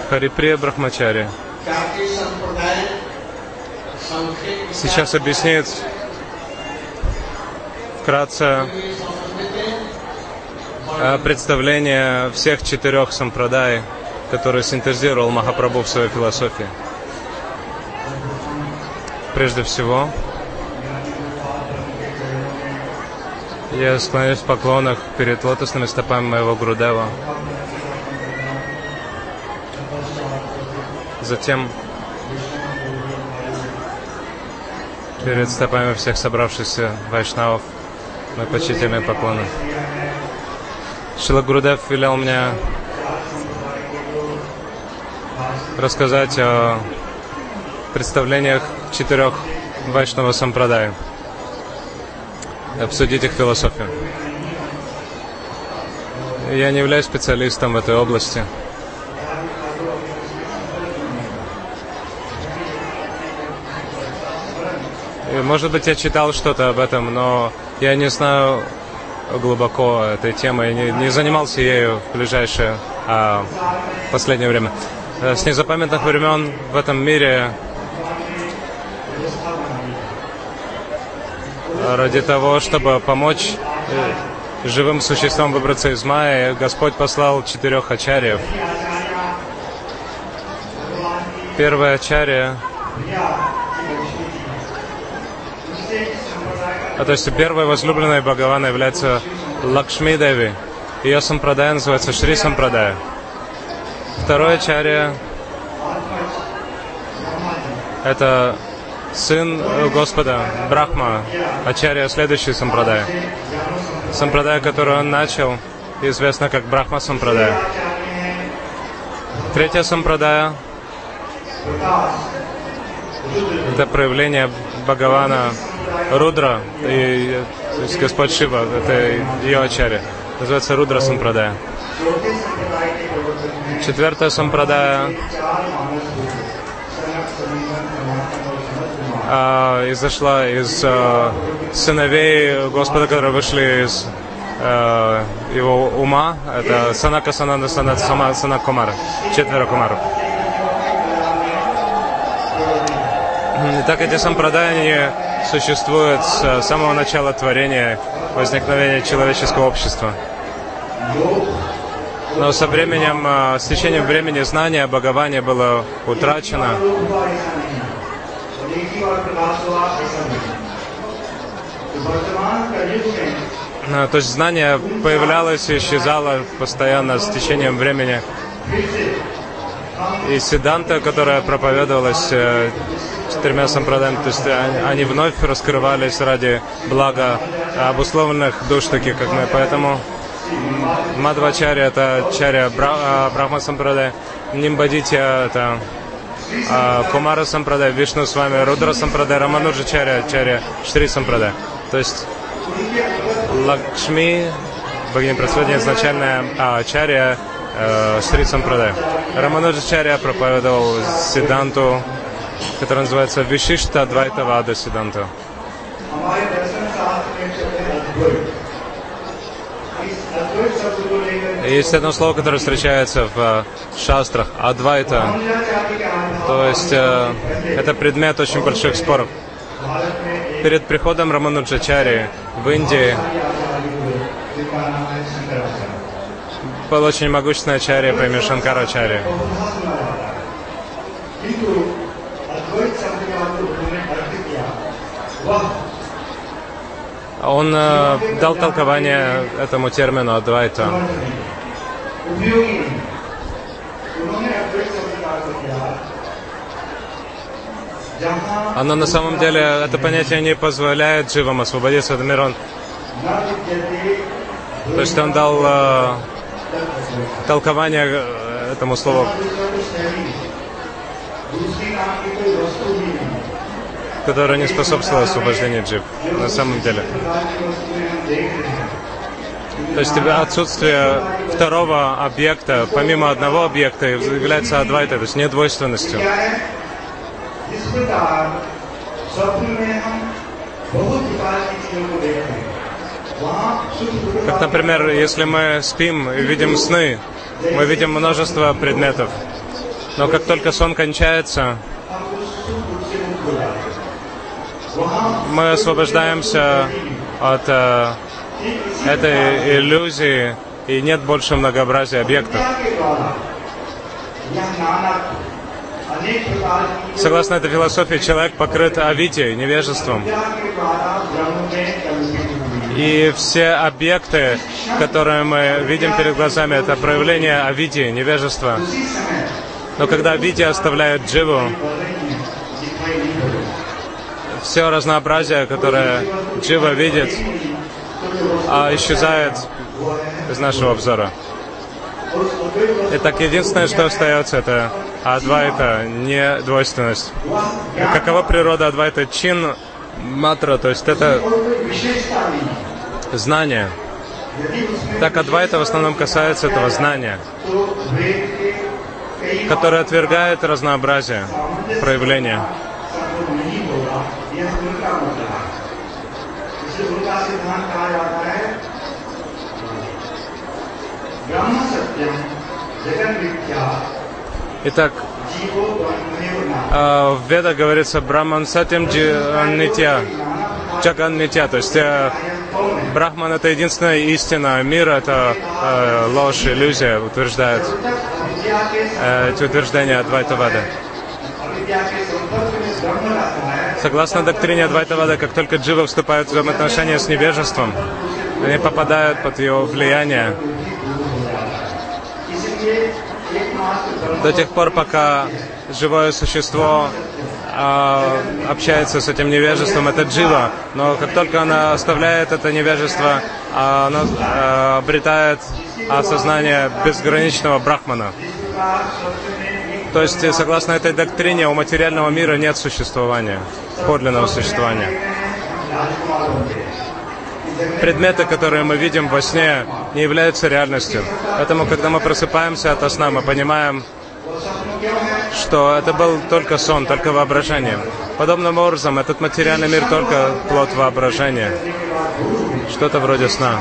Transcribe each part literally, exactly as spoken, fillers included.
Хариприя Брахмачари сейчас объяснит вкратце представление всех четырех сампрадай, которые синтезировал Махапрабху в своей философии. Прежде всего, я склоняюсь в поклонах перед лотосными стопами моего Гурудева. Затем перед стопами всех собравшихся вайшнавов мои почтительные поклоны. Шрила Гурудев велел мне рассказать о представлениях четырех вайшнава сампрадай, обсудить их философию. Я не являюсь специалистом в этой области. И, может быть, я читал что-то об этом, но я не знаю глубоко этой темы, не, не занимался ею в ближайшее а, последнее время. С незапамятных времен в этом мире ради того, чтобы помочь живым существам выбраться из майи, Господь послал четырех ачарьев. Первая ачарья, а то есть первой возлюбленной Бхагавана является Лакшми Деви. Ее сампрадая называется Шри Сампрадая. Второй ачарья — это сын Господа, Брахма, ачарья следующей сампрадая. Сампрадая, которую он начал, известна как Брахма Сампрадая. Третья сампрадая — это проявление Бхагавана Рудра, и, то есть Господь Шива, это ее ачарья. Называется Рудра Сампрадая. Четвертая сампрадая а, изошла из а, сыновей Господа, которые вышли из а, его ума. Это Санака, Сананда, Санат, Сама, Санак Кумара. Четверо кумаров. Итак, эти сампрадай, они существуют с самого начала творения, возникновения человеческого общества. Но со временем, с течением времени, знание о Бхагаване было утрачено. То есть знание появлялось и исчезало постоянно с течением времени. И сиддханта, которая проповедовалась четырьмя сампрадаями, то есть они вновь раскрывались ради блага обусловленных душ, таких как мы. Поэтому Мадхвачарья — это чарья Брахма Сампрадай, Нимбадитья — это Кумара Сампрадай, Вишну с вами, Рудра Сампрадай, Рамануджачарья, чарья Шри Сампрадай. То есть Лакшми, богиня просветления, изначальная чарья Шри Сампрадай. Рамануджачарья проповедовал сиддханту, которая называется Вишишта Адвайта Вада Сиддханта. Есть одно слово, которое встречается в шастрах — адвайта. То есть э, это предмет очень больших споров. Перед приходом Рамануджачарьи в Индии был очень могущественный ачарья по имени Шанкарачарья. Он э, дал толкование этому термину адвайта. Оно на самом деле, это понятие не позволяет живым освободиться от мира. Он, то есть он дал э, толкование этому слову, которое не способствовало освобождению джив, на самом деле. То есть отсутствие второго объекта, помимо одного объекта, является адвайтой, то есть недвойственностью. Как, например, если мы спим и видим сны, мы видим множество предметов. Но как только сон кончается, мы освобождаемся от э, этой иллюзии, и нет больше многообразия объектов. Согласно этой философии, человек покрыт авидьей, невежеством. И все объекты, которые мы видим перед глазами, это проявление авидьи, невежества. Но когда авидья оставляет дживу, все разнообразие, которое джива видит, исчезает из нашего обзора. Итак, единственное, что остается, это адвайта, не двойственность. И какова природа адвайта? Чин матра, то есть это знание. Так адвайта в основном касается этого знания, которое отвергает разнообразие проявления. Итак, в Ведах говорится Брахман Сатьям Нитья, Джаган Нитья, то есть Брахман — это единственная истина, мир — это э, ложь, иллюзия, утверждает э, эти утверждения Адвайтавады. Согласно доктрине Адвайтавады, как только джива вступает в взаимоотношения с невежеством, они попадают под его влияние. До тех пор, пока живое существо э, общается с этим невежеством, это джива. Но как только она оставляет это невежество, она э, обретает осознание безграничного брахмана. То есть, согласно этой доктрине, у материального мира нет существования, подлинного существования. Предметы, которые мы видим во сне, не являются реальностью. Поэтому, когда мы просыпаемся ото сна, мы понимаем, что это был только сон, только воображение. Подобным образом, этот материальный мир только плод воображения. Что-то вроде сна.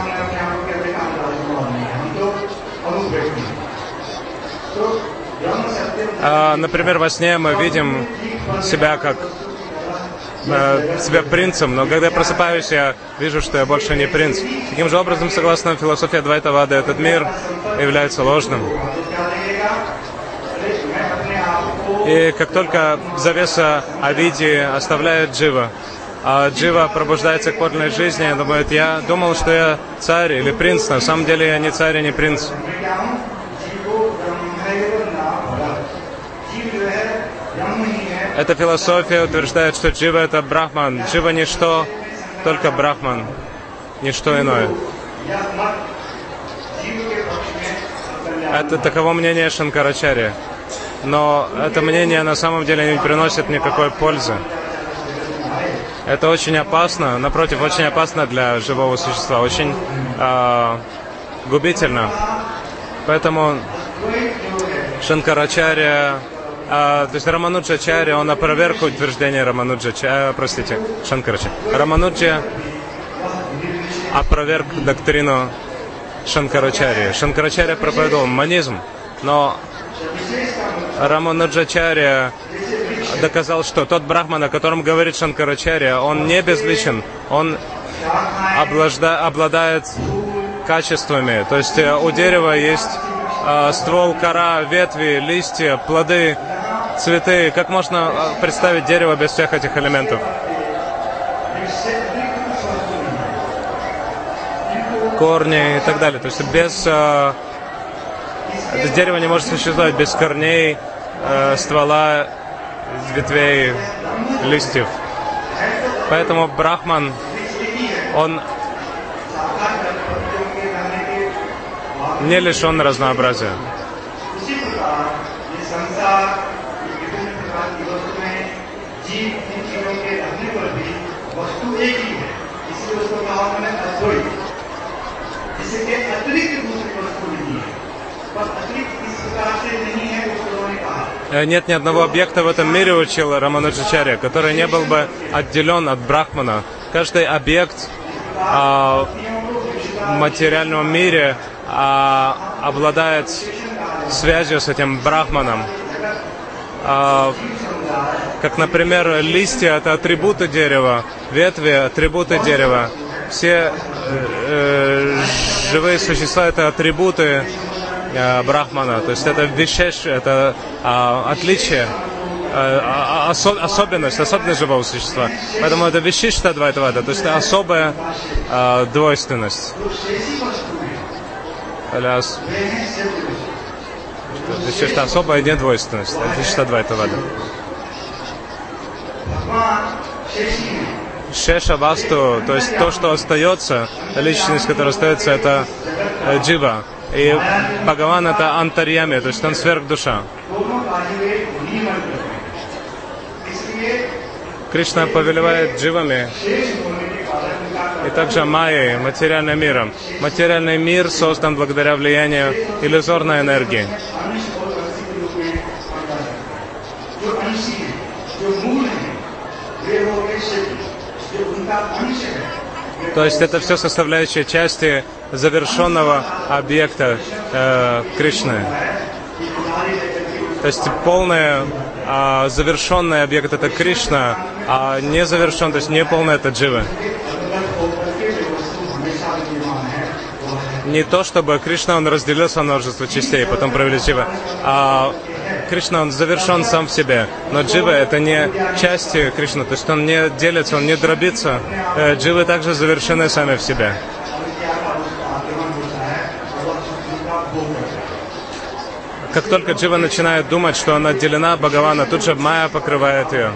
А, например, во сне мы видим себя как э, себя принцем, но когда я просыпаюсь, я вижу, что я больше не принц. Таким же образом, согласно философии Адвайтавады, этот мир является ложным. И как только завеса авидьи оставляет джива, а джива пробуждается к подлинной жизни, думает, я думал, что я царь или принц, на самом деле я не царь и не принц. Эта философия утверждает, что джива — это брахман. Джива — ничто, только брахман, ничто иное. Это таково мнение Шанкарачарьи. Но это мнение на самом деле не приносит никакой пользы. Это очень опасно, напротив, очень опасно для живого существа, очень э, губительно. Поэтому Шанкарачарья, э, то есть Рамануджачарья, он опроверг утверждение Рамануджачарья, э, простите, Шанкарачарья. Рамануджа опроверг доктрину Шанкарачарьи. Шанкарачарья проповедовал манизм, но Рамануджачарья доказал, что тот брахман, о котором говорит Шанкарачарья, он не безличен, он облада, обладает качествами. То есть у дерева есть э, ствол, кора, ветви, листья, плоды, цветы. Как можно представить дерево без всех этих элементов? Корни и так далее. То есть без... Э, дерево не может существовать без корней, э, ствола, ветвей, листьев. Поэтому брахман, он не лишен разнообразия. Нет ни одного объекта в этом мире, учил Рамануджачарья, который не был бы отделен от брахмана. Каждый объект а, в материальном мире а, обладает связью с этим брахманом. а, как, например, листья — это атрибуты дерева, ветви — атрибуты дерева. Все э, живые существа — это атрибуты э, Брахмана, то есть это вишеш, это э, отличие, э, осо, особенность, особенность живого существа. Поэтому это вишишта двайтавада, то есть это особая э, двойственность. Вишишта особая недвойственность, вишишта двайтавада. Шеша васту, то есть то, что остается, личность, которая остается, это э, джива. И Бхагаван — это антарьями, то есть он сверхдуша. Кришна повелевает дживами и также майей, материальным миром. Материальный мир создан благодаря влиянию иллюзорной энергии. То есть это все составляющие части завершенного объекта э, Кришны. То есть полный э, завершенный объект — это Кришна, а незавершенный, то есть не полный — это дживы. Не то чтобы Кришна, он разделился на множество частей, потом провели дживы, а Кришна, он завершен сам в себе. Но дживы — это не части Кришны, то есть он не делится, он не дробится. Дживы также завершены сами в себе. Как только джива начинает думать, что она отделена от Бхагавана, тут же майя покрывает ее.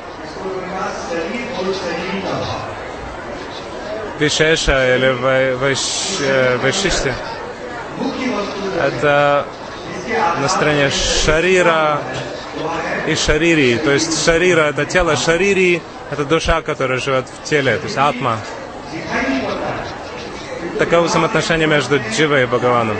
Вишеша или вайшишти — это на стороне шарира и шарири. То есть шарира — это тело, шарири — это душа, которая живет в теле, то есть атма. Таково взаимоотношение между дживой и Бхагаваном.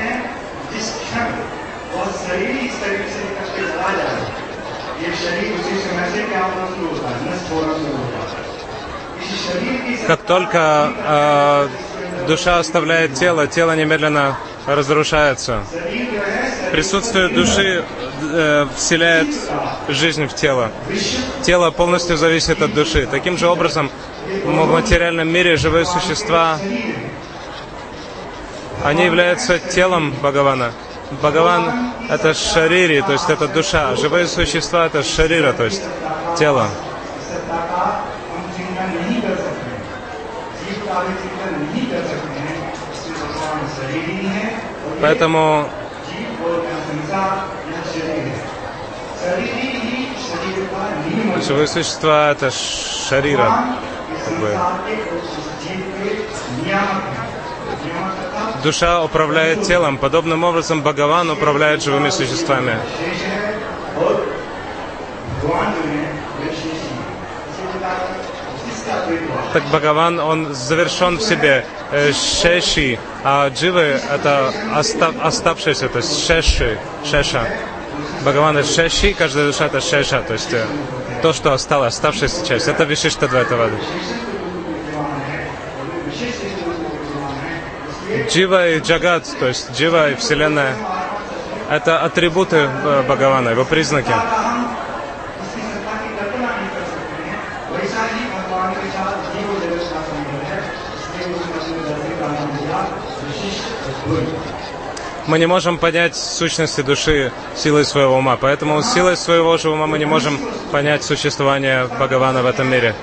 Как только э, душа оставляет тело, тело немедленно разрушается. Присутствие души э, вселяет жизнь в тело. Тело полностью зависит от души. Таким же образом, в материальном мире живые существа, они являются телом Бхагавана. Бхагаван — это шарири, то есть это душа. Живые существа — это шарира, то есть тело. Поэтому живые существа — это шарира. Как бы. Душа управляет телом. Подобным образом Бхагаван управляет живыми существами. Так Бхагаван, он завершен в себе. Шеши, а дживы — это остав, оставшиеся, то есть шеши, шеша. Бхагаван — это шеши, каждая душа — это шеша, то есть то, что осталось, оставшаяся часть. Это вишишта двайтавада. Джива и джагат, то есть джива и вселенная, это атрибуты Бхагавана, его признаки. Мы не можем понять сущности души силой своего ума, поэтому силой своего же ума мы не можем понять существование Бхагавана в этом мире.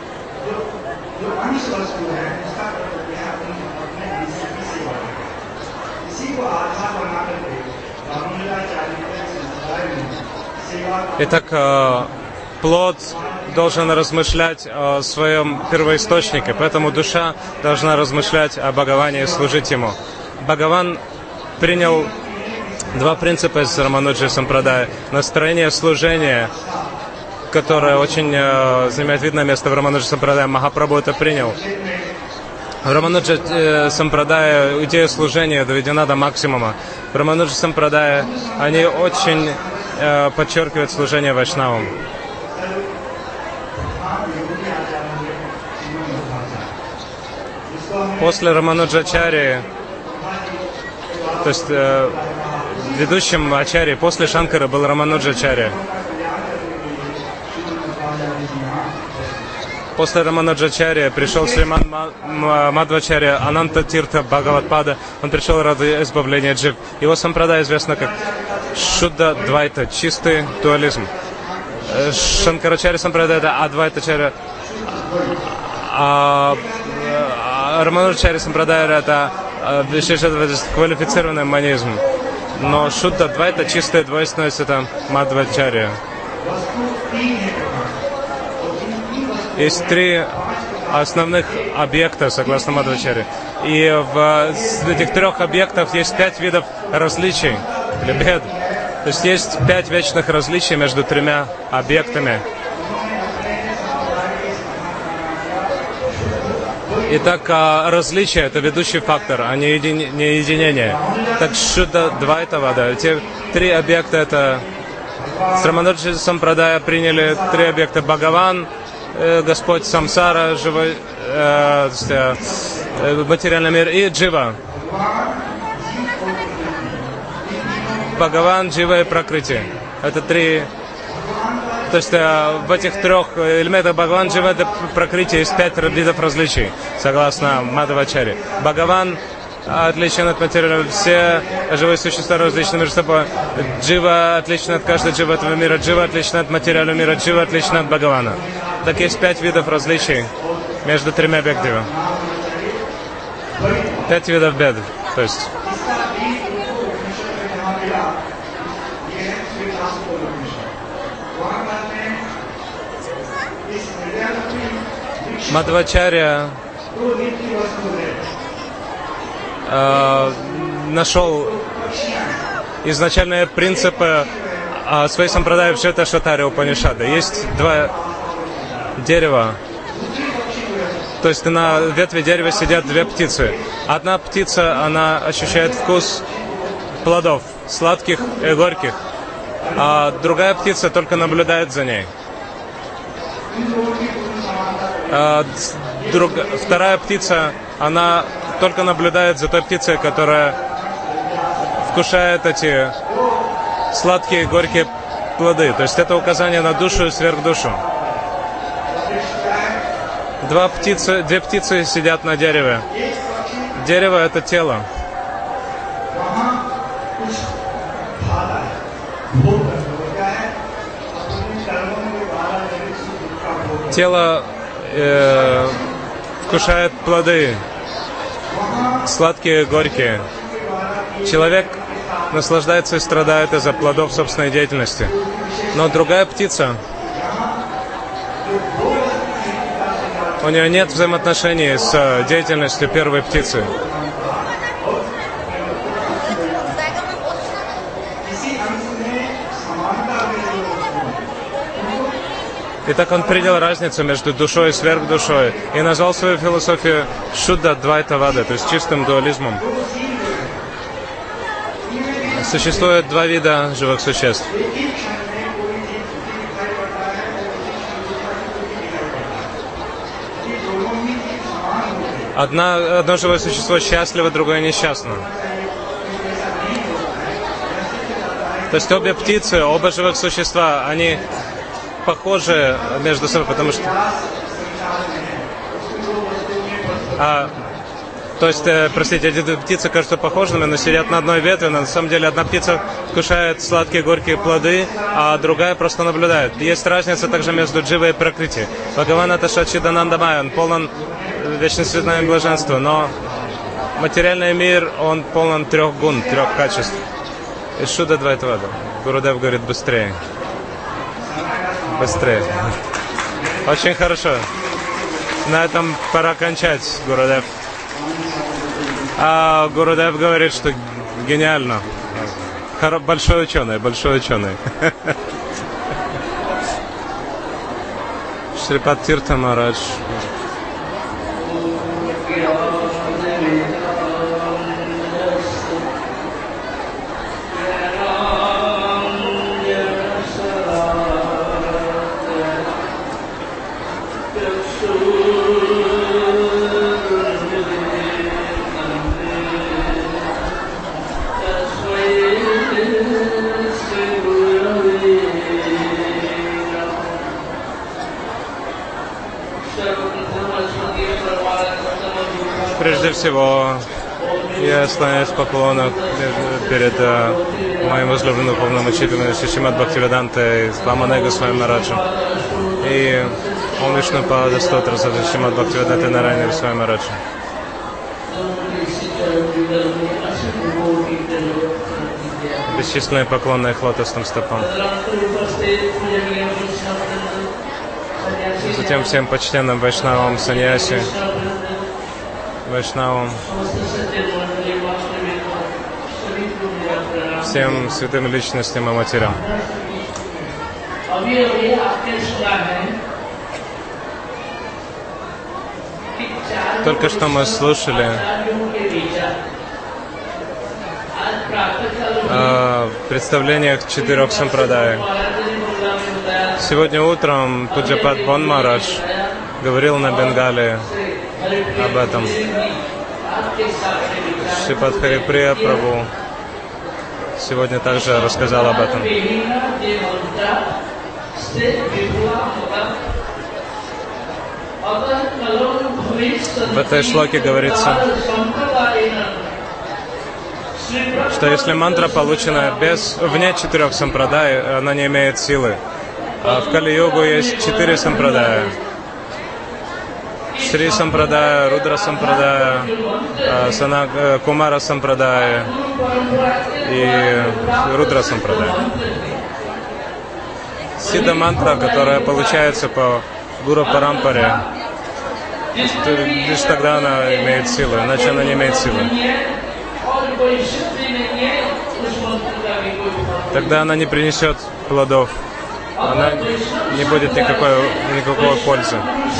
Итак, плод должен размышлять о своем первоисточнике, поэтому душа должна размышлять о Бхагаване и служить ему. Бхагаван принял два принципа из Рамануджи Сампрадая. Настроение служения, которое очень э, занимает видное место в Рамануджи Сампрадае. Махапрабху это принял. В Рамануджи э, Сампрадае идея служения доведена до максимума. В Рамануджи Сампрадае они очень э, подчеркивают служение вайшнавам. После Рамануджачарьи, то есть э, ведущим ачарьи после Шанкара был Рамануджачарья. После Рамануджачарьи пришел Шриман Мадхвачарья Ананта Тиртха Бхагаватпада. Он пришел ради избавления джив. Его сампрадай известно как Шудда Двайта, чистый дуализм. Шанкарачарья сампрадай это Адвайтачарья. А Рамануджачарья сампрадай это квалифицированный манизм. Но Шудда Двайта, чистая двойственность, это Мадхвачарья. Есть три основных объекта, согласно Мадхвачарье. И в этих трех объектах есть пять видов различий, или бед. То есть есть пять вечных различий между тремя объектами. Итак, различие — это ведущий фактор, а не, еди... не единение. Так Шудда Двайта Вада. Те три объекта — это с Рамануджа Сампрадая приняли три объекта: Бхагаван, Господь, Самсара, живой, э, э, материальный мир, и Джива. Бхагаван, Джива и Пракрити. Это три. То есть э, в этих трех элементах Бхагаван, Джива и Пракрити есть пять видов различий, согласно Мадхвачарье. Бхагаван отличен от материального. Все живые существа различны между собой. Джива отличен от каждой джива этого мира. Джива отличен от материального мира. Джива отличен от Бхагавана. Так есть пять видов различий между тремя объектами. Пять видов бед. То есть Мадхвачарья э, нашел изначальные принципы э, своей сампрадай в Швета-Шатаре Упанишада. Есть два дерева. То есть на ветви дерева сидят две птицы. Одна птица, она ощущает вкус плодов, сладких и горьких. А другая птица только наблюдает за ней. А друг... Вторая птица, она только наблюдает за той птицей, которая вкушает эти сладкие и горькие плоды. То есть это указание на душу и сверхдушу. Два птицы, две птицы сидят на дереве. Дерево — это тело. Тело э, вкушает плоды, сладкие и горькие. Человек наслаждается и страдает из-за плодов собственной деятельности. Но другая птица, у нее нет взаимоотношений с деятельностью первой птицы. Итак, он принял разницу между душой и сверхдушой и назвал свою философию Шудда Двайта Вада, то есть чистым дуализмом. Существует два вида живых существ. Одна, одно живое существо счастливо, другое несчастно. То есть обе птицы, оба живых существа, они похожи между собой, потому что... А, то есть, э, простите, эти птицы кажутся похожими, но сидят на одной ветви, но на самом деле одна птица вкушает сладкие горькие плоды, а другая просто наблюдает. Есть разница также между Дживой и Пракрити. Бхагаван — это Шачиданандамай, он полон вечностью блаженства, но материальный мир, он полон трех гун, трех качеств. И Шудда Двайта Вада. Гурудев говорит быстрее. Быстрее. Очень хорошо. На этом пора кончать, Гурудев. А Гурудев говорит, что гениально. Большой ученый, большой ученый. Шрипад Тиртха Махарадж. Прежде всего, я склоняюсь в поклонах перед uh, моим возлюбленным полномочителем Шримад Бхактивиданта Ваманега Госвами Мараджем и Ом Вишну Пада Стотра Шримад Бхактивиданта Нарайана Госвами Мараджем. Бесчисленные поклоны их лотосным стопам. Затем всем почтенным вайшнавам, саньяси, вайшнавам, всем святым личностям и матерям. Только что мы слушали о представлениях четырех сампрадай. Сегодня утром Пуджапад Бон Марадж говорил на Бенгале об этом. Шрипад Хариприя Прабhu сегодня также рассказал об этом. В этой шлоке говорится, что если мантра получена без, вне четырех сампрадай, она не имеет силы. А в Кали-югу есть четыре сампрадая. Шри сампрадая, Рудра сампрадая, Сана, Кумара сампрадая и Рудра сампрадая. Сидда мантра, которая получается по Гуру Парампаре, лишь тогда она имеет силу, иначе она не имеет силы. Тогда она не принесет плодов, она не будет никакой, никакой пользы.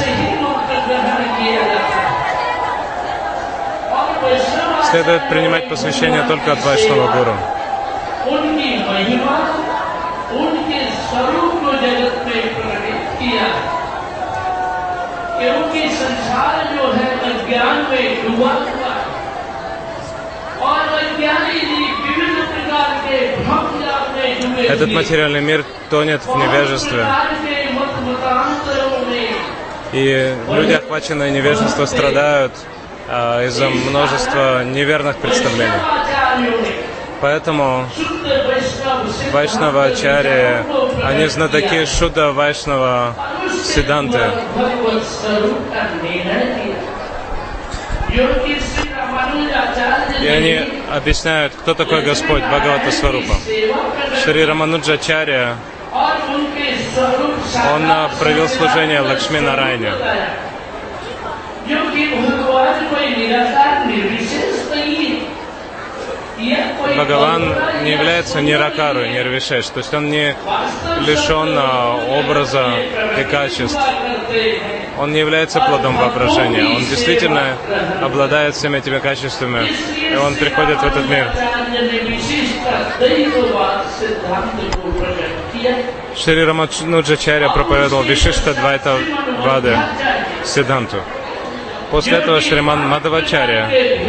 Следует принимать посвящение только от Вайшнава Гуру. Этот материальный мир тонет в невежестве. И люди, охваченные невежеством, страдают а, из-за множества неверных представлений. Поэтому Вайшнава Ачарья, они знатоки Шудда Вайшнава Сиддханты. И они объясняют, кто такой Господь, Бхагавата Сварупа. Шри Рамануджачарья, он провел служение Лакшми Нарайане. Бхагаван не является ниракарой, нирвишеш, то есть он не лишен образа и качеств. Он не является плодом воображения. Он действительно обладает всеми этими качествами, и он приходит в этот мир. Шри Рамануджачарья проповедовал Вишишта Двайта Вады Сиддханту. После этого Шриман Мадхавачарья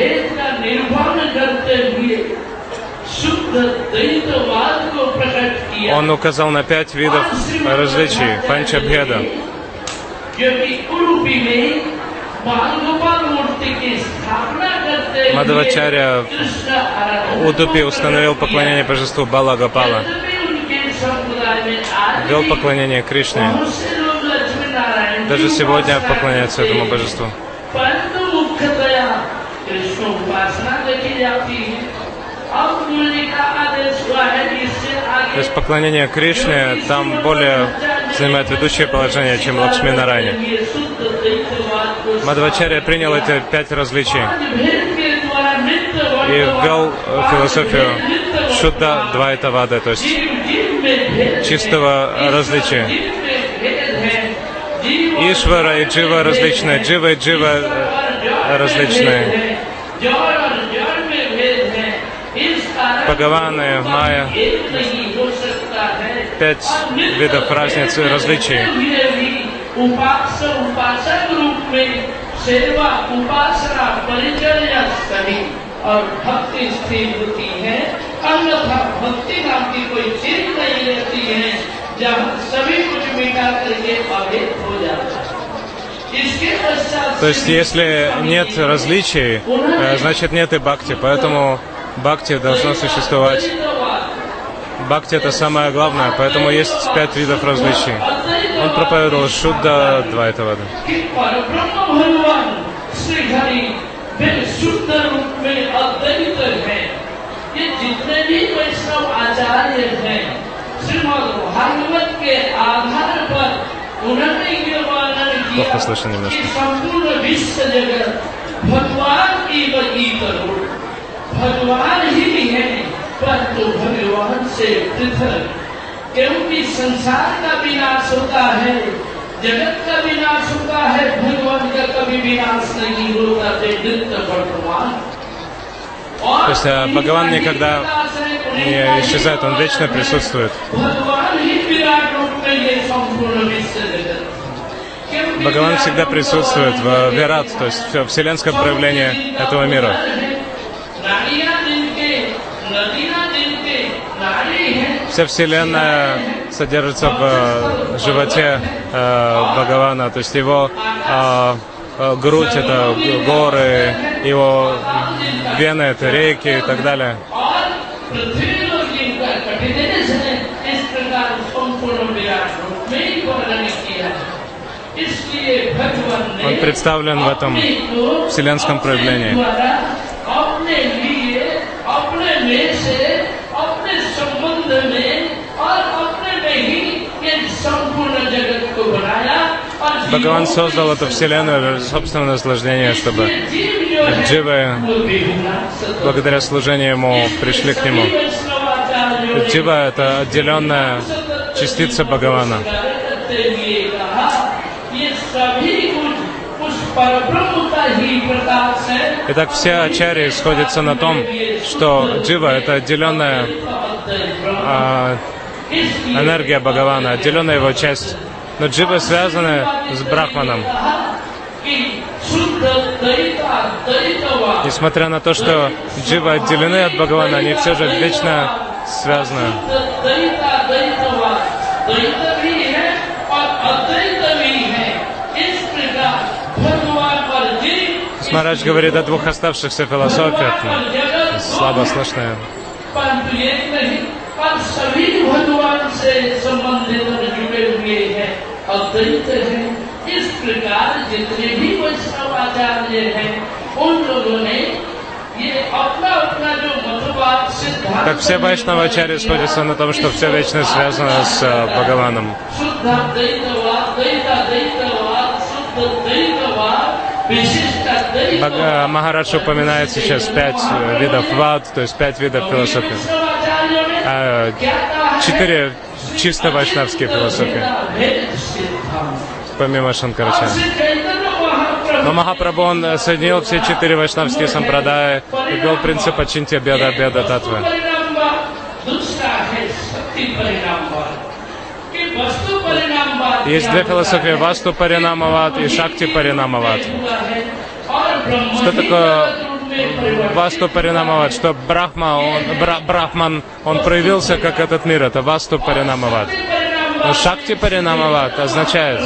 он указал на пять видов различий, панчабхеда. Мадхавачарья в Удупи установил поклонение божеству Балагапала, ввел поклонение Кришне. Даже сегодня поклоняются этому божеству. То есть поклонение Кришне там более занимает ведущее положение, чем Лакшми Нарайане. Мадхавачарья принял эти пять различий и ввел философию Шудда Двайта Вады, то есть чистого различия. Ишвара и Джива различные, Джива и Джива различные. Бхагаваны, Майя, пять видов разницы, различий. То есть, если нет различий, значит нет и бхакти, поэтому бхакти должно существовать. Бхакти — это самое главное, поэтому есть пять видов различий. Он проповедовал Шудда Двайтавада. Плохо слышно немножко. परंतु भगवान से पृथक, क्योंकि संसार का विनाश होता है, जगत का विनाश होता है, भगवान का कभी विनाश नहीं होता, नित्य वर्तमान। То есть Бхагаван никогда не исчезает, он вечно присутствует. Бхагаван всегда присутствует в Вират, то есть в вселенском проявлении этого мира. Вся вселенная содержится в животе э, Бхагавана, то есть его э, э, грудь — это горы, его вены — это реки и так далее. Он представлен в этом вселенском проявлении. Бхагаван создал эту вселенную для собственного наслаждения, чтобы дживы, благодаря служению ему, пришли к нему. Джива — это отделенная частица Бхагавана. Итак, все ачарьи сходятся на том, что джива — это отделенная а, энергия Бхагавана, отделенная его часть. Но дживы связаны с Брахманом. Несмотря на то, что дживы отделены от Бхагавана, они все же вечно связаны. Марадж говорит о двух оставшихся философиях, слабо слышные. Как все вайшнавачарьи сходятся на том, что все вечно связано с Бхагаваном. Махарадж упоминает сейчас пять видов вад, то есть пять видов философии. А, четыре чисто вайшнавские философии, помимо Шанкарачарьи. Но Махапрабху, он соединил все четыре вайшнавские сампрадаи и ввел принцип ачинтья беда беда татвы. Есть две философии: Васту Паринамавад и Шакти Паринамавад. Что такое Васту Паринамавад? Что Брахма, он, Бра, Брахман, он проявился как этот мир, это Васту Паринамавад. Но Шакти Паринамавад означает,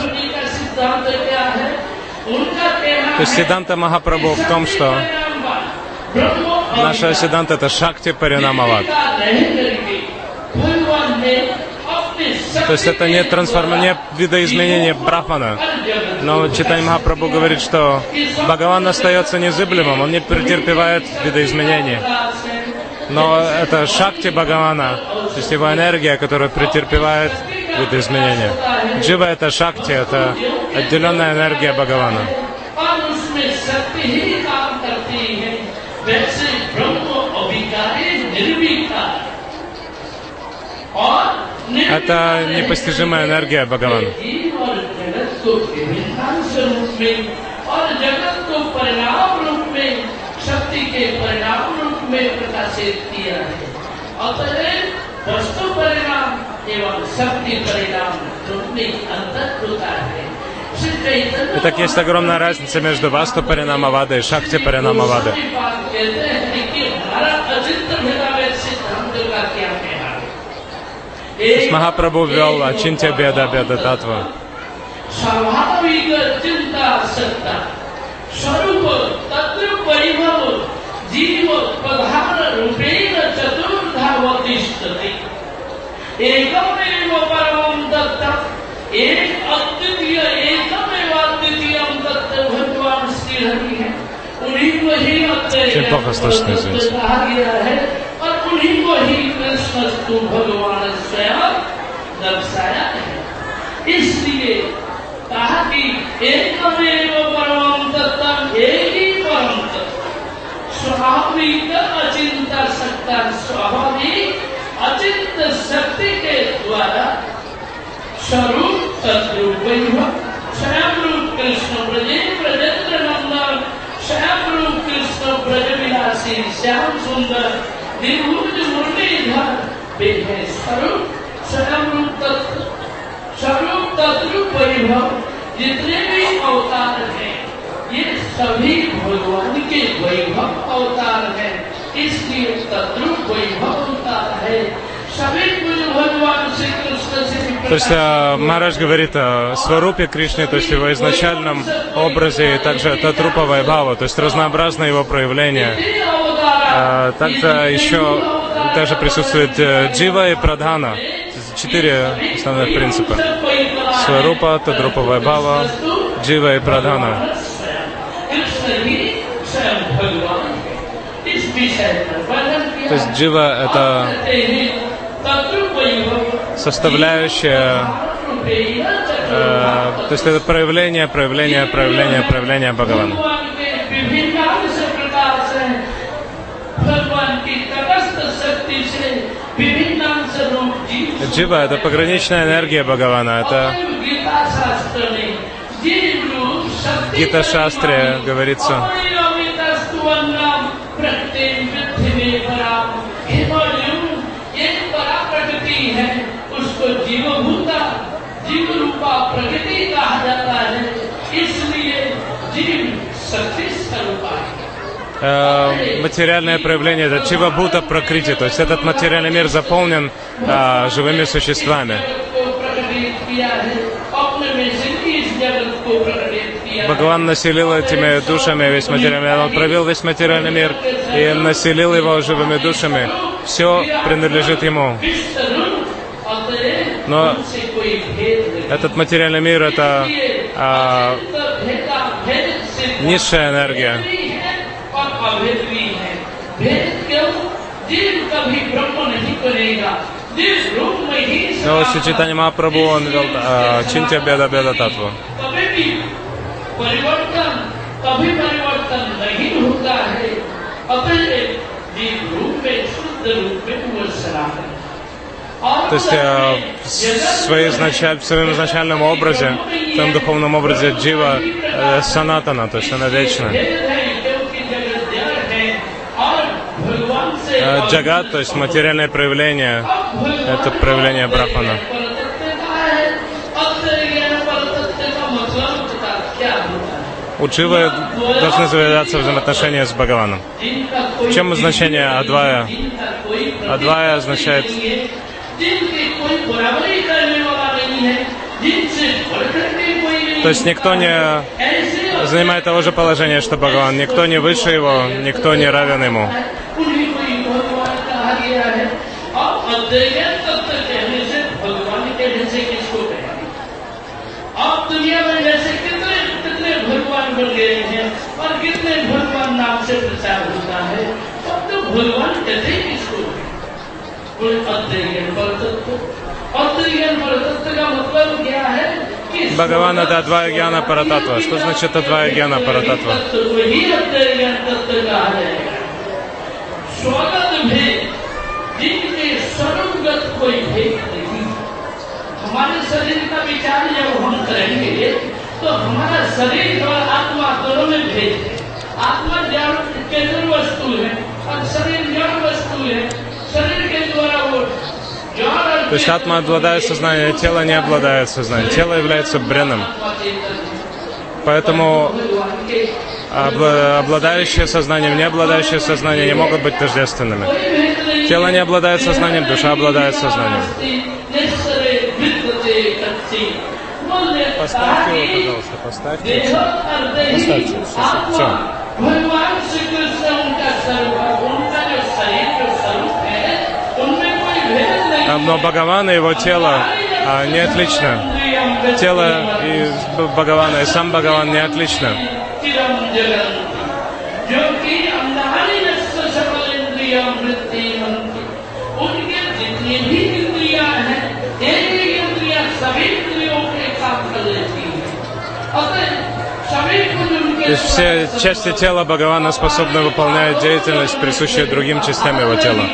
то есть Сиддханта Махапрабху в том, что наша Сиддханта — это Шакти Паринамавад. То есть это не трансформация, не видоизменение Брахмана. Но Чайтанья Махапрабху говорит, что Бхагаван остается незыблемым, он не претерпевает видоизменений. Но это Шакти Бхагавана, то есть его энергия, которая претерпевает видоизменения. Джива — это Шакти, это отделенная энергия Бхагавана. Это непостижимая энергия Бхагавана. Итак, есть огромная разница между Васту Паринамавадой и Шакти Паринамавадой. Махапрабху ввел ачинтья беда беда татва. स्वाभाविक चिंता सत्ता स्वरूप तत्व वैभव जीव प्रधान रूपेण चतुर्धावतिष्ठति एकमेव परमं दत्तम् एक अद्वितीय एकमेव अद्वितीयं दत्त भगवान श्री हरि है। उन्हीं को ही कहा गया है और उन्हीं को ही कृष्ण भगवान स्वयं दर्शाया है। इसलिए कहा कि एकमेव परमं तत्त्वम् एक ही परम तत्व स्वाभाविक अचिंत सत्ता स्वाभाविक अचिंत शक्ति के द्वारा स्वरूप तद्रूप वैभव स्वयं रूप कृष्ण ब्रजे ब्रजेंद्र नंदन स्वयं रूप कृष्ण ब्रज विलासी श्याम सुंदर निर्भुज मुरलीधर वे है स्वरूप स्वयं रूप तत्व स्वरूप तद्रूप वैभव जितने भी अवतार हैं ये सभी भगवान के वैभव अवतार हैं। इसलिए तद्रूप वैभव अवतार है सभी भगवान श्री कृष्ण से। То есть Махарадж говорит о сварупе Кришны, то есть его изначальном образе, и также татрупа вайбхава, то есть разнообразные его проявления. Также еще также присутствует джива и прадхана. Четыре основных принципа. Сварупа, татрупа вайбхава, джива и прадхана. То есть джива — это составляющая, э, то есть это проявление, проявление, проявление, проявление Бхагавана. Джива — это пограничная энергия Бхагавана. Это в Гита-шастре говорится. जीव रूपा प्रकृति कहा जाता है। इसलिए जीव शक्ति स्वरूप है। Материальное проявление — это Чива-бхута пракрити, то есть этот материальный мир заполнен а, живыми существами. Бхагаван населил этими душами весь материальный мир, он провел весь материальный мир и населил его живыми душами. Все принадлежит ему. Но этот материальный мир — это а, низшая энергия. Но Шри Чайтанья Махапрабху, он вел а, Чинтя Беда Беда Татву. То есть э, в, своей изначаль, в своем изначальном образе, в своем духовном образе джива э, санатана, то есть она вечна. Э, джагат, то есть материальное проявление, это проявление Брахмана. У дживы должны завязаться взаимоотношения с Бхагаваном. В чем значение Адвая? Адвая означает... То есть никто не занимает того же положения, что Бхагаван. Никто не выше его, никто не равен ему. Бхагаван — это Адвая Гьяна Парататва. Что значит Адвая Гьяна Парататва? हमारे शरीर का विचार जब हम करेंगे तो हमारा शरीर और आत्मा दोनों में भेद है। आत्मा जड़ केंद्र वस्तु है और शरीर जड़ वस्तु है। शरीर के द्वारा वो जड़, то есть атма обладает сознанием, тело не обладает сознанием. Тело является бренном. Поэтому обладающие сознанием, не обладающие сознанием не могут быть тождественными. Тело не обладает сознанием, душа обладает сознанием. Поставьте его, пожалуйста, поставьте. Поставьте, все. все. भगवान श्री कृष्ण उनका स्वरूप उनका जो शरीर जो स्वरूप है उनमें कोई भेद नहीं। Но Бхагавана и его тело а, не отлично. Тело и Бхагавана, и сам Бхагаван не отлично. उनके जितनी भी इंद्रियां हैं एक एक इंद्रियां सभी इंद्रियों के काम कर लेती है। अतः सभी То есть все части тела Бхагавана способны выполнять деятельность, присущую другим частям его тела.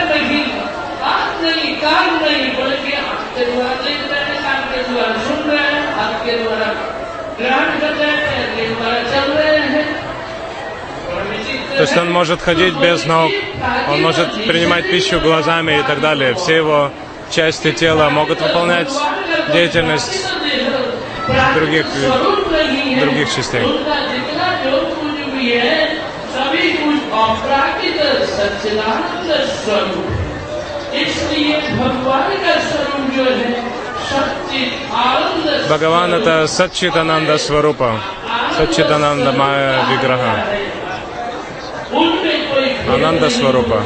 То есть он может ходить без ног, он может принимать пищу глазами и так далее. Все его части тела могут выполнять деятельность других, других частей. Бхагаван — это Саччитананда Сварупа, Саччитананда Майя Виграха, Ананда Сварупа.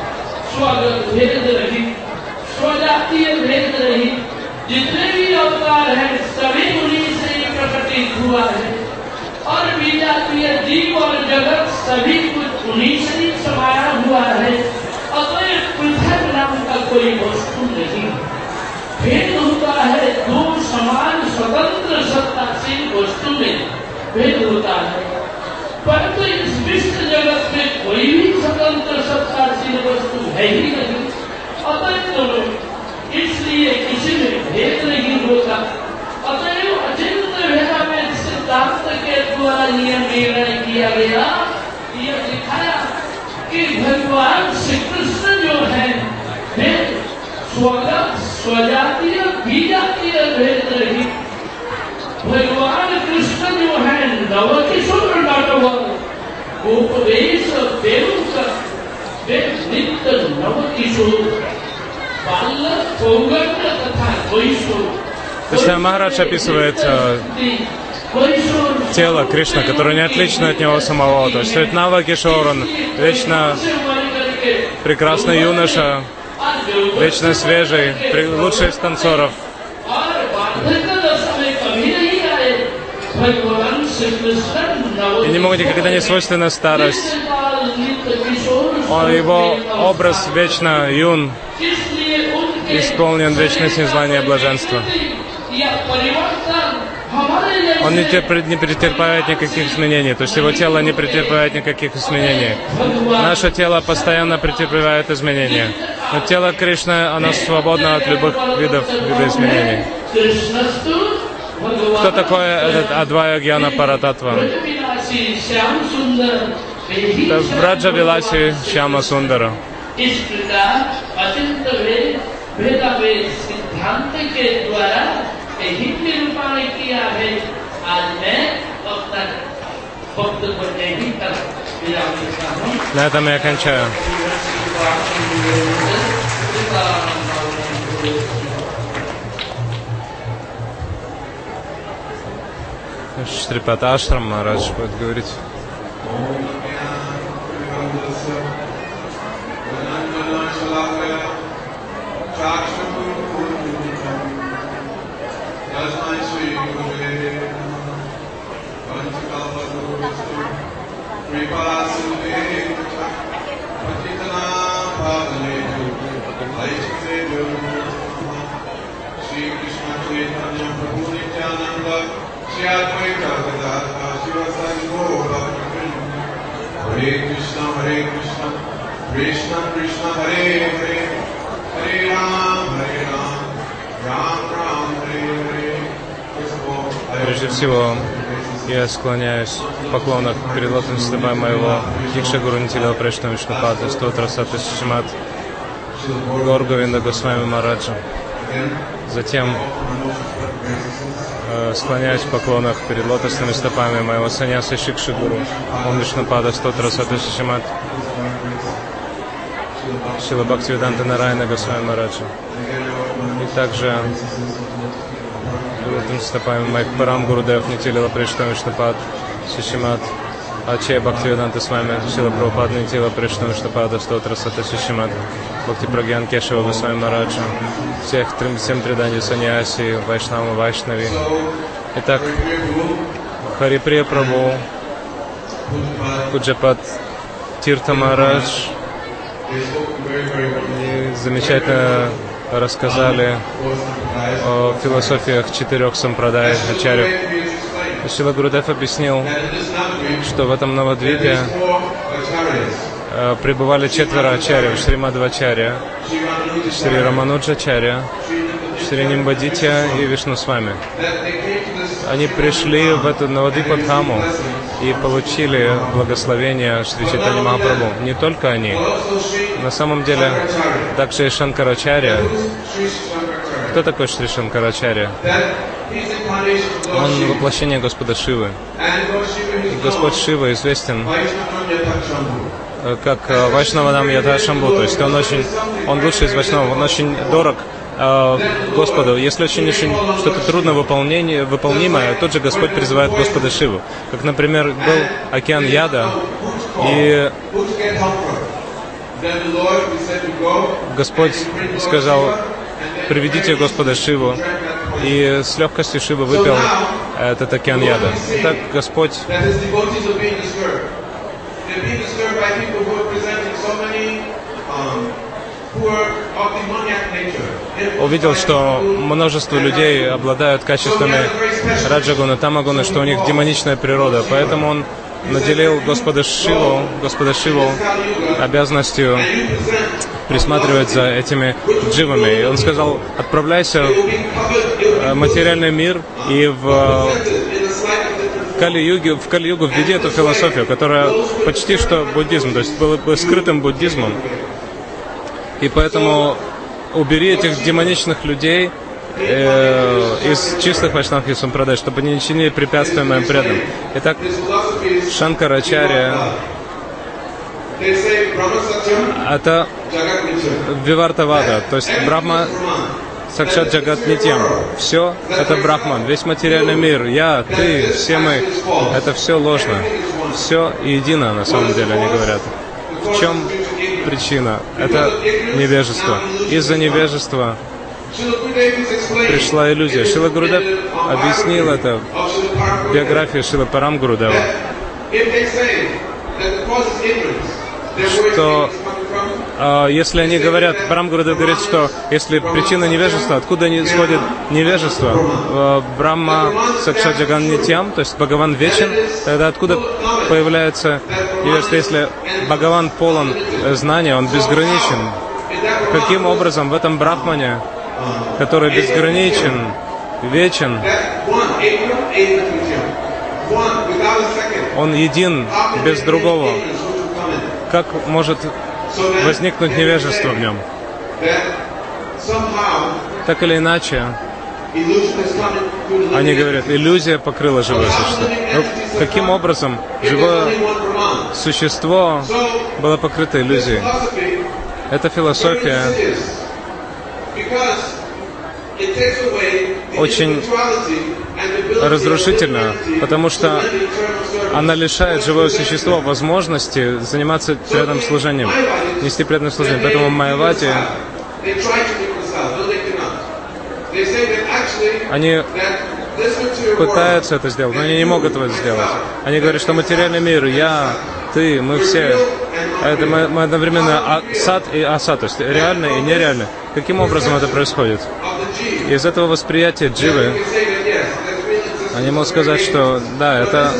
जितने भी अवतार हैं सभी उन्हीं से प्रकटित हुआ है और विजातीय जीव और जगत सभी कुछ उन्हीं से ही समाया हुआ है। अतः पृथक नाम का कोई वस्तु नहीं। भेद होता है दो समान स्वतंत्र सत्ताशील वस्तु में भेद होता है, परंतु इस विश्व जगत में कोई भी स्वतंत्र सत्ताशील वस्तु है ही नहीं। अतः दोनों इसलिए किसी में भेद नहीं होता। अतएव अचिंत्य भेदाभेद सिद्धांत के द्वारा यह निर्णय किया गया, यह दिखाया कि भगवान श्री कृष्ण जो है वे स्वगत स्वजातीय विजातीय भेद रहित। भगवान कृष्ण जो है नवकिशोर नटवर उपदेश देव वे नित्य नवकिशोर То есть Махарадж описывает э, тело Кришны, которое не отлично от него самого. То есть это Навакишор, он вечно прекрасный юноша, вечно свежий, лучший из танцоров. И ему никогда не свойственна старость. Он, его образ вечно юн, исполнен вечное незнание блаженства. Он не, терп, не претерпевает никаких изменений, то есть его тело не претерпевает никаких изменений. Наше тело постоянно претерпевает изменения. Но тело Кришны, оно свободно от любых видов видоизменений. Кто такой этот Адвая Гьяна Парататва? Это Браджа Виласи Шьяма Сундара. भेदाभेद सिद्धांत के द्वारा यही निरूपण किया है। आज मैं अपना वक्तव्य यहीं तक विराम देता हूँ। На этом я кончаю. Шрипад Ашрам Махарадж будет говорить. Hare Krishna, Hare Krishna, Krishna Krishna, Hare Hare, Hare Ram, Hare Ram, Ram Ram, Hare Hare. Прежде всего, я склоняюсь в поклонах перед лотосными стопами моего Дикша Гуру Нитилова Пришна Вишнупада, Стотра Сатта Шимат, Гор Говинда Госвами Махараджа. Затем э, склоняюсь в поклонах перед лотосными стопами моего саньяса Шикши Гуру, Ом Вишнупада, Стотра Сатта Шимат, Шила Бхактивиданта Нарайана Госвами Махараджа. И также Лотым стопами Майк Парам Гурудев Нитилила Приштам Вишнапад Шишимат Аче Бхактивиданта с вами Шила Прабхупад Нитила Приштам Вишнапада Стотра Сата Шишимат Бхакти Прагьян Кешева Госвами Мараджа всех всем преданий Саньяси, Вайшнава, Вайшнави. Итак, Хариприя Прабху, Пуджапад Тирта Марадж замечательно рассказали о философиях четырех сампрадай ачарьев. Шрила Гурудев объяснил, что в этом Навадвипе пребывали четверо ачарьев: Шри Мадхвачарья, Шри Рамануджачарья, Шри Нимбадитья и Вишнусвами. Они пришли в эту Навадвипадхаму и получили благословение Шри Чайтанья Махапрабху. Не только они. На самом деле, также и Шанкарачарья. Кто такой Шри Шанкарачарья? Он воплощение Господа Шивы. И Господь Шива известен как Вайшнаванам Ята Шамбу. То есть он очень, он лучший из Вайшнавов, он очень дорог Господу. Если очень-очень что-то трудно выполнимое, тот же Господь призывает Господа Шиву. Как, например, был океан Яда, и Господь сказал: приведите Господа Шиву, и с легкостью Шива выпил этот океан Яда. Итак, Господь увидел, что множество людей обладают качествами раджагуна, тамагуна, что у них демоничная природа, поэтому он наделил Господа Шиву, Господа Шиву обязанностью присматривать за этими дживами. И он сказал: отправляйся в материальный мир и в Кали-юге, в Кали-югу введи эту философию, которая почти что буддизм, то есть был, был скрытым буддизмом. И поэтому убери этих демоничных людей э, из чистых вайшнавских сампрадай, чтобы они не чинили препятствия моим преданным. Итак, Шанкарачарья — это Вивартавада, то есть Брахма Сакшат Джагат Нитьям. Все это Брахман, весь материальный мир, я, ты, все мы, это все ложно. Все едино на самом деле, они говорят. В чем причина? Это невежество. Из-за невежества пришла иллюзия. Шрила Гурудев объяснил это в биографии Шрилы Парам Гурудева, что э, если они говорят, Парам Гурудев говорит, что если причина невежества, откуда не исходит невежество? Э, Брахма Сакшат Джаган Нитьям, то есть Бхагаван вечен, тогда откуда появляется невежество? Если Бхагаван полон знания, он безграничен, каким образом в этом Брахмане, который безграничен, вечен, он един, без другого, как может возникнуть невежество в нем? Так или иначе, они говорят, иллюзия покрыла живое существо. Но каким образом живое существо было покрыто иллюзией? Эта философия очень разрушительна, потому что она лишает живое существо возможности заниматься преданным служением, нести преданное служение. Поэтому Майявади, они пытаются это сделать, но они не могут этого сделать. Они говорят, что материальный мир, я, ты, мы все, это мы, мы одновременно сад и асад, то есть реально и нереально. Каким образом это происходит? Из этого восприятия дживы они могут сказать, что да, это,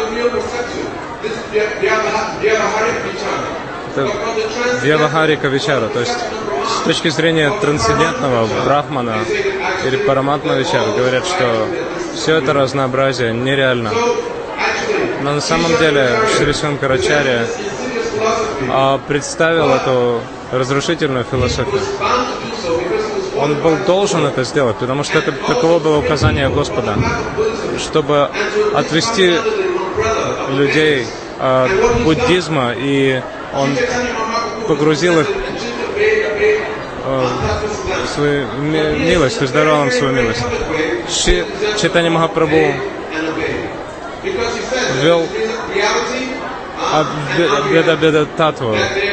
это Вьявахарика Вичара, то есть с точки зрения трансцендентного Брахмана или Параматма Вичара говорят, что все это разнообразие нереально. Но на самом деле Шри Шанкарачарья а, представил эту разрушительную философию. Он был должен это сделать, потому что это таково было указание Господа, чтобы отвести людей от буддизма, и он погрузил их в свою милость, то есть даровал им свою милость. Ши Чайтанья Махапрабху ввел Беда-Беда Татву.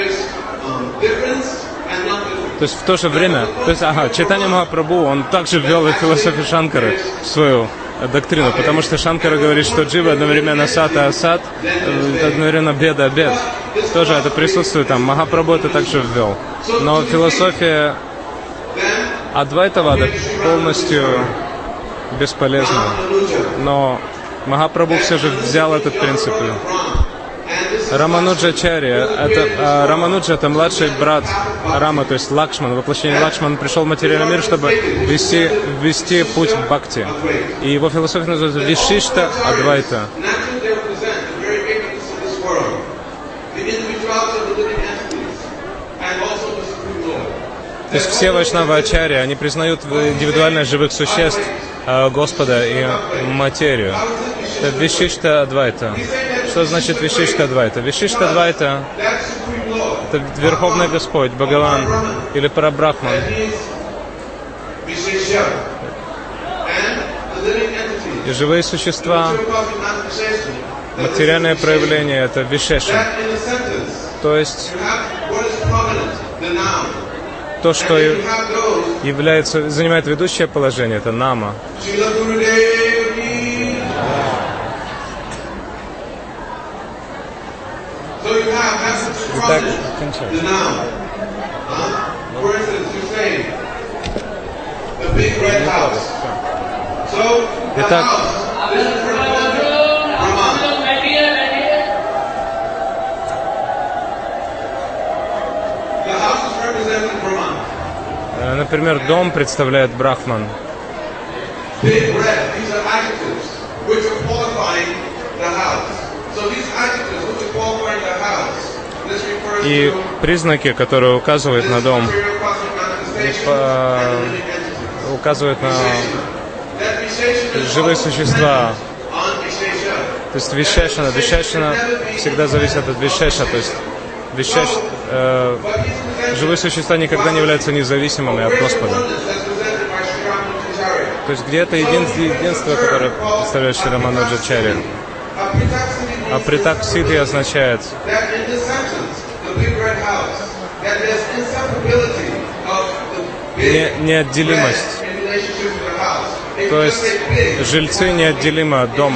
То есть в то же время, то есть, ага, Чайтанья Махапрабху, он также ввел и философию Шанкары в свою доктрину, потому что Шанкара говорит, что джива одновременно сат и асат, одновременно беда, бед. Тоже это присутствует там. Махапрабху это также ввел. Но философия Адвайтавада полностью бесполезна. Но Махапрабху все же взял этот принцип. Рамануджачарья, это, а, Рамануджа это младший брат Рама, то есть Лакшман, воплощение Лакшмана пришел в материальный мир, чтобы вести, ввести путь в бхакти. И его философия называется Вишишта Адвайта. То есть все вайшнава-ачарьи, они признают индивидуальность живых существ, Господа и материю. Это Вишишта Адвайта. Что значит Вишишта Адвайта? Вишишта Адвайта — это Верховный Господь, Бхагаван или Парабрахман. И живые существа, материальное проявление — это Вишеша. То есть то, что является, занимает ведущее положение, это Нама. Итак, Итак, например, дом представляет Брахман. И признаки, которые указывают на дом, по, указывают на живые существа. То есть вишешана. Вишешана всегда зависит от вишеша. То есть вишеш, э, живые существа никогда не являются независимыми от Господа. То есть где-то единство, единство, которое представляет Шри Рамануджачарья. А притак сидхи означает, Не, неотделимость. То есть жильцы неотделимы от дома.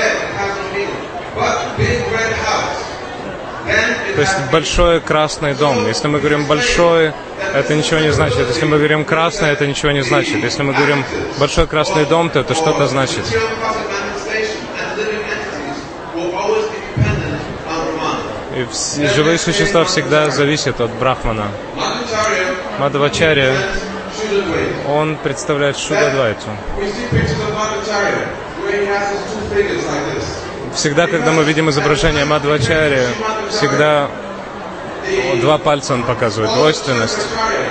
То есть большой красный дом. Если мы говорим большой, это ничего не значит. Если мы говорим красный, это ничего не значит. Если мы говорим большой красный дом, то это что-то значит. И все, живые существа всегда зависят от Брахмана. Мадхвачарья, он представляет Шудадвайту. Всегда, когда мы видим изображение Мадхвачарьи, всегда два пальца он показывает, двойственность.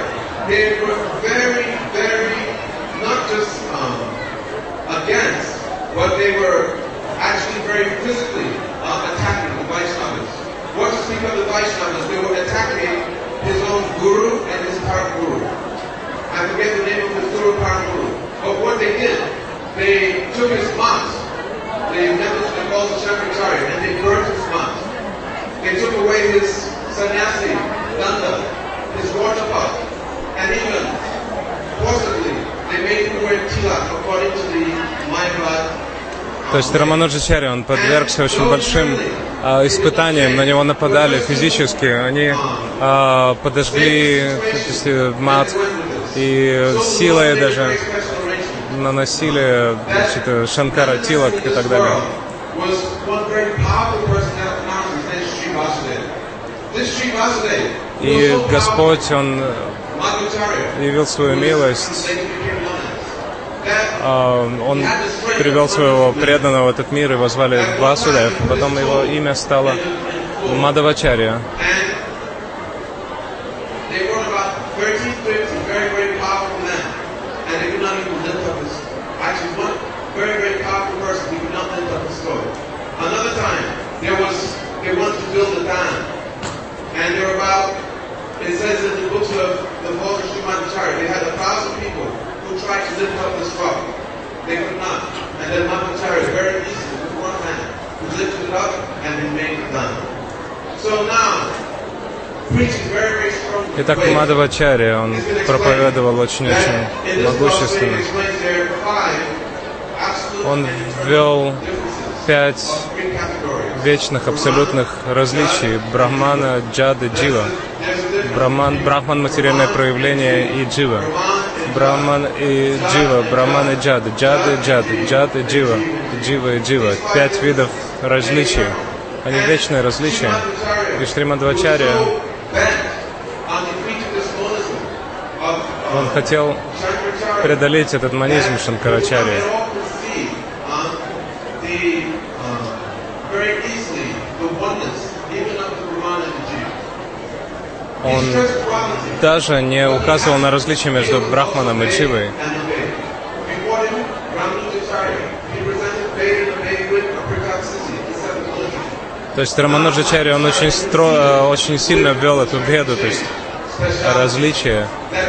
I forget the name of his guru, Paramguru. But what they did, they took his mosque, they never called the Shankaracharya, and they burned his mosque. They took away his sannyasi, danda, his water pot, and even, possibly, they made him wear tilak according to the Mayavad. То есть Рамануджачарья, он подвергся очень большим э, испытаниям, на него нападали физически, они э, подожгли мат и силой даже наносили, значит, Шанкара Тилак и так далее. И Господь, Он явил свою милость. Он привел своего преданного в этот мир, его звали Васудев, потом его имя стало Мадхвачарья. It says in the books of the Holy Srimad Acharya, they had a thousand people who tried to lift up this rock. They could not. And then Madhvacharya very easily with one hand would lift it up and then make it down. So now, preaching very, very strong. Итак, Мадхвачарья, он проповедовал очень-очень могущественно. Он ввел пять вечных абсолютных различий: Брахмана, Джада, Джива. Брахман, Брахман — материальное проявление, и Джива. Брахман и Джива, Брахман и Джада, Джада и Джада, Джада и Джива, Джива и Джива. Пять видов различий. Они вечные различия. И Шри Мадхвачарья, он хотел преодолеть этот манизм Шанкарачарьи. Он даже не указывал на различия между Брахманом и Дживой. То есть Рамануджачарья, он очень, стро, очень сильно ввел эту беду, то есть различия.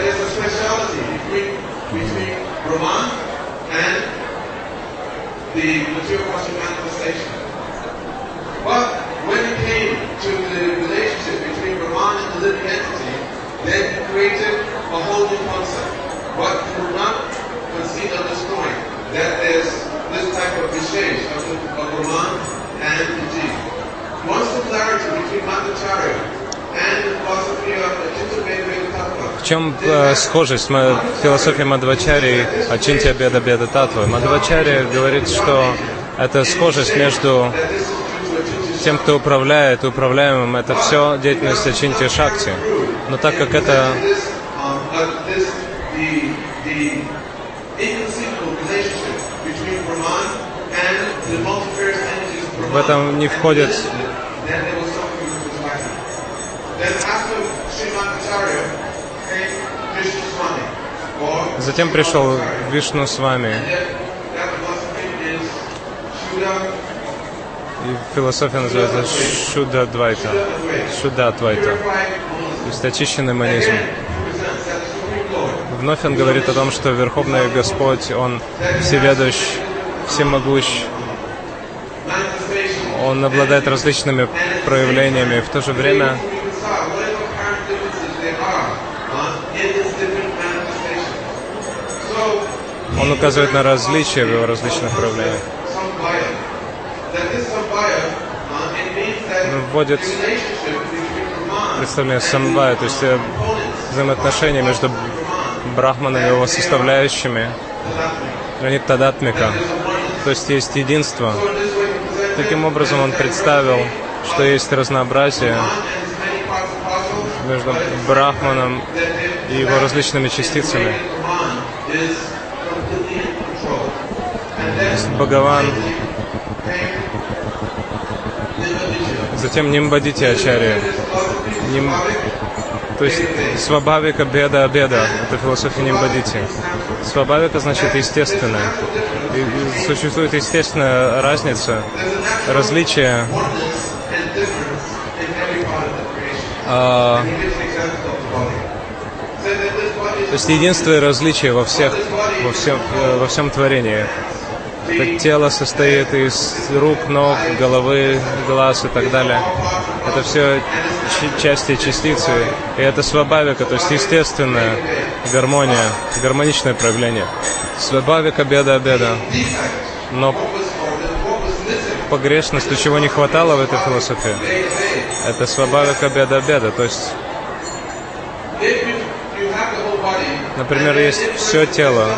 Then he created a whole new concept. What he could not conceive at this point, that there's this type of vishesh of the of Brahman and the Jiva. Once the clarity between Madhvacharya and the philosophy of Achintya-bheda Tattva. В чем э, схожесть философии Мадхвачарьи Ачинтья Беда Беда Татвы? Мадхвачарья говорит, что это схожесть между тем, кто управляет, и управляемым. Это все деятельность Ачинтья Шакти. Но так как это в этом не входит. Затем пришел Вишну с вами. И философия называется Шуддха-двайта. Шуддха-двайта. То есть очищенный манизм. Вновь он говорит о том, что Верховный Господь, Он всеведущ, всемогущ. Он обладает различными проявлениями. В то же время Он указывает на различия в Его различных проявлениях. Он вводит представление самвая, то есть взаимоотношения между Брахманом и его составляющими, они тадатмика, то есть есть единство. Таким образом он представил, что есть разнообразие между Брахманом и его различными частицами. Бхагаван. Затем Нимбадити Ачарья. Ним... То есть свабхавика беда обеда. Это философия Нимбадити. Свабхавика значит естественное. И существует естественная разница, различие. А... То есть единство и различие во всех, во всем, во всем творении. Это тело состоит из рук, ног, головы, глаз и так далее. Это все части, частицы. И это свабхавика, то есть естественная гармония, гармоничное проявление. Свабхавика беда беда. Но погрешность, то, чего не хватало в этой философии, это свабхавика беда беда. То есть, например, есть все тело.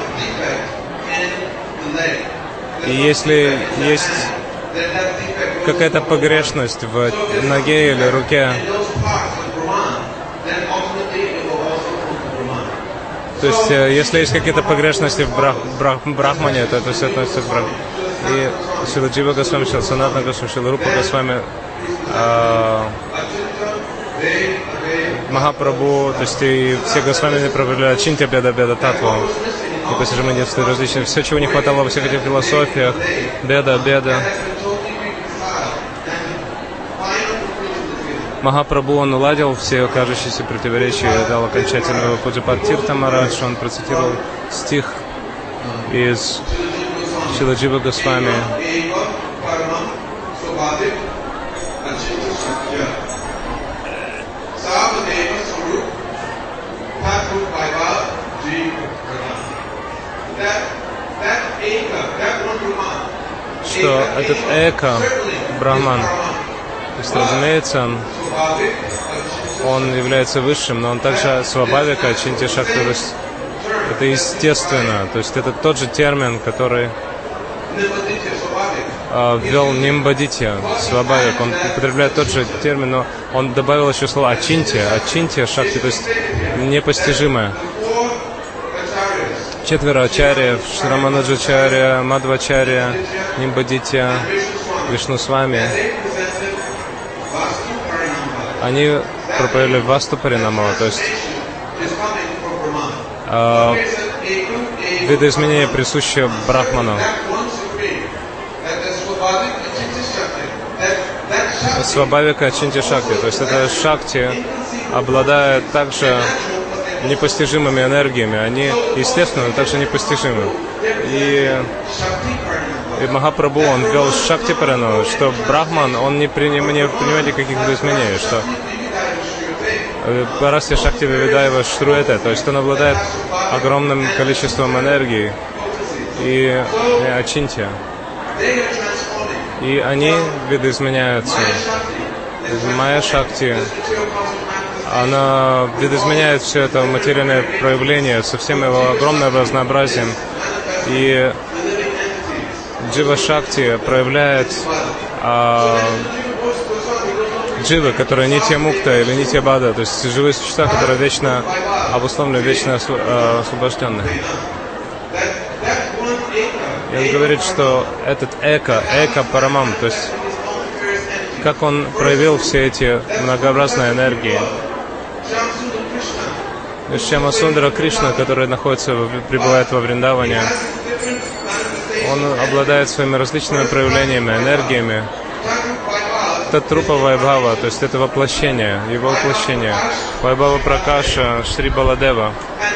И если есть какая-то погрешность в ноге или руке, то есть если есть какие-то погрешности в брах, брах, брахмане, то это все относится к брахмане. И Шрила Джива Госвами, Шрила Санатана Госвами, Шрила Рупа Госвами, Махапрабху, то есть и все Госвами проявляют Ачинтья Беда Беда Татву. И постижение различных. Все, чего не хватало во всех этих философиях, беда, беда. Махапрабху, он уладил все кажущиеся противоречия и дал окончательного Пуджапад Тирта Марадж. Он процитировал стих из Шрила Джива Госвами что этот эко, Брахман, то есть, разумеется, он является высшим, но он также свабхавика Ачинтья Шакти, то есть это естественно, то есть это тот же термин, который э, ввел Нимбадитья, свабхавик, он употребляет тот же термин, но он добавил еще слово Ачинтья, Ачинтья Шакти, то есть непостижимое. Четверо ачарьев, Рамануджачарья, Мадхвачарья, Нимбадитья, Вишнусвами, они проповедовали Васту Паринамава, то есть э, видоизменения, присущие Брахману. Свабхавика Ачинтья Шакти, то есть это Шакти обладает также непостижимыми энергиями, они естественно, но также непостижимы. И, и Махапрабху, он ввел Шакти Парану, что Брахман, он не, приним, не принимает никаких изменений, что Парасья Шакти Вивидаева Штруэте, то есть он обладает огромным количеством энергии и, и Ачинтья. И они видоизменяются. Майя Шакти, она видоизменяет все это материальное проявление со всем его огромным разнообразием. И Джива Шакти проявляет а, дживы, которые нитья мукта или нитья бада, то есть живые существа, которые вечно обусловлены, вечно освобожденные. И он говорит, что этот эко, эко парамам, то есть как он проявил все эти многообразные энергии. Шьямасундара Кришна, который находится, пребывает во Вриндаване, он обладает своими различными проявлениями, энергиями. Это трупа Вайбхава, то есть это воплощение, его воплощение. Вайбхава Пракаша, Шри Баладева.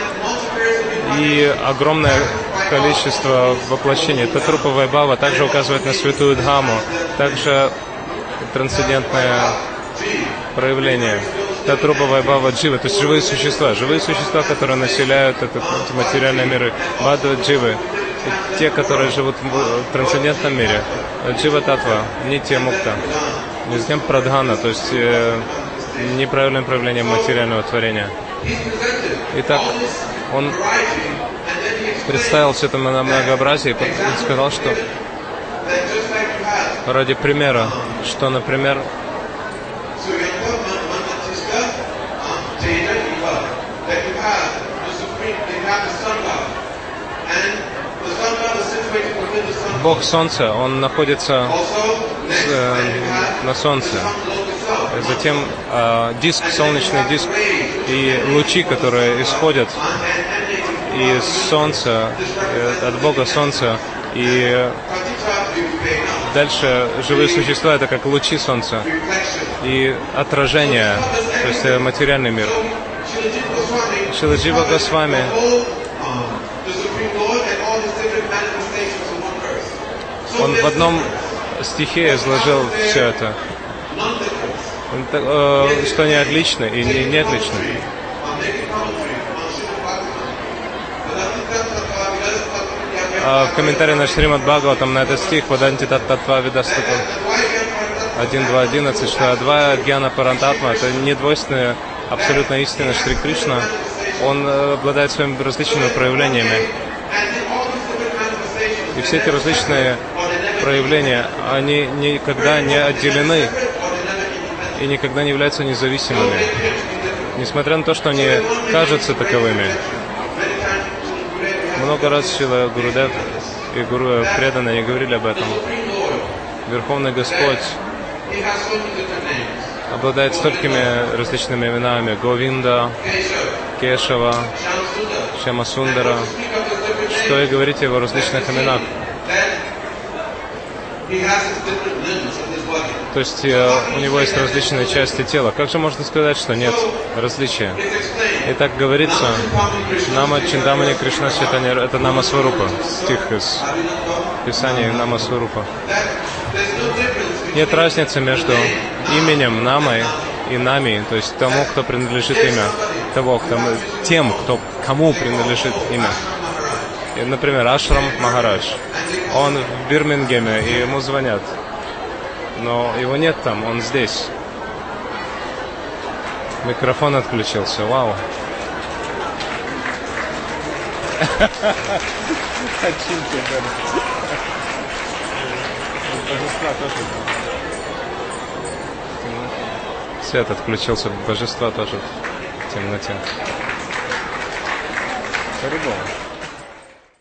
И огромное количество воплощений. Это трупа Вайбхава также указывает на святую Дхаму, также трансцендентное проявление. Татрупа Вайбхава Дживы, то есть живые существа, живые существа, которые населяют этот, эти материальные миры, Бадва Дживы, те, которые живут в трансцендентном мире, Джива Татва, Нитья Мукта, Нитья Прадхана, то есть э, неправильное проявление материального творения. Итак, он представил все это многообразие и сказал, что ради примера, что, например, Бог Солнца, он находится э, на Солнце. Затем э, диск, солнечный диск и лучи, которые исходят из Солнца, э, от Бога Солнца. И дальше живые существа — это как лучи Солнца и отражение, то есть материальный мир. Шрила Джива Госвами он в одном стихе изложил все это, что они отличны и не, не отличны. А в комментарии на Шримад Бхагаватам на этот стих Ваданти Таттва Видастату один два одиннадцать, что Адвая Гьяна Парантатма — это недвойственная абсолютно истина Шри Кришна. Он обладает своими различными проявлениями. И все эти различные проявления, они никогда не отделены и никогда не являются независимыми, несмотря на то, что они кажутся таковыми. Много раз Шрила Гурудев и Гуру преданные говорили об этом. Верховный Господь обладает столькими различными именами: Говинда, Кешава, Шьямасундара. Что и говорить о его различных именах. То есть э, у него есть различные части тела. Как же можно сказать, что нет различия? И так говорится, Нама Чинтамани Кришна Чайтанья, это Нама Сварупа, стих из Писания Нама Сварупа. Нет разницы между именем Намой и Нами, то есть тому, кто принадлежит имя, того, кто, тем, кто, кому принадлежит имя. И, например, Ашрам Махарадж. Он в Бирмингеме, и ему звонят. Но его нет там, он здесь. Микрофон отключился, вау. Свет отключился, божества тоже в темноте. По-любому.